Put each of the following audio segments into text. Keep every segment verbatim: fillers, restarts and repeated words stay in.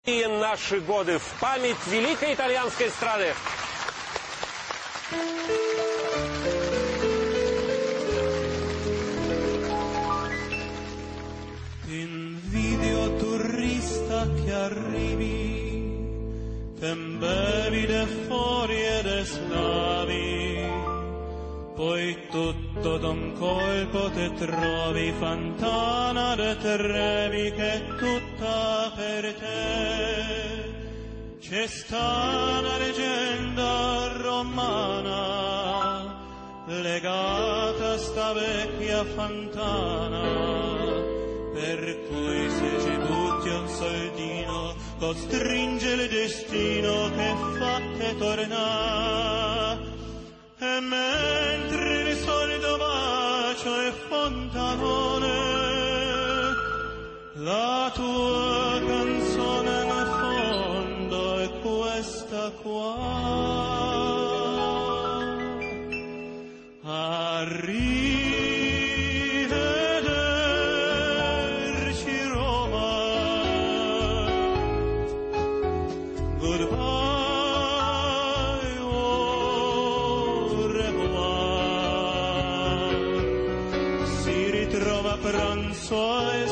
И наши годы в память великой итальянской страны. Invidio turista che arrivi, tembevi de fuori e de scavi, poi tutto d'un colpo te trovi Fontana de Trevi che è tutta per te. C'è sta una leggenda romana legata a sta vecchia fontana, per cui se ci butti un soldino costringe il destino che fa te tornare. E mentre il solido bacio è fontanone, la tua canzone nel fondo è questa qua. Arrivederci Roma, goodbye, au revoir. Si ritrova a pranzo ai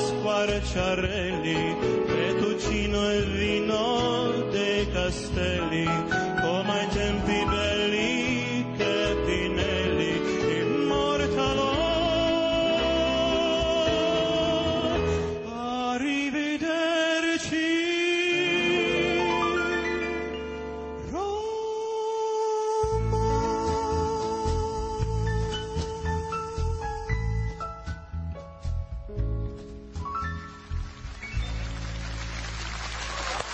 Squarciarelli, fettuccino e vino dei castelli,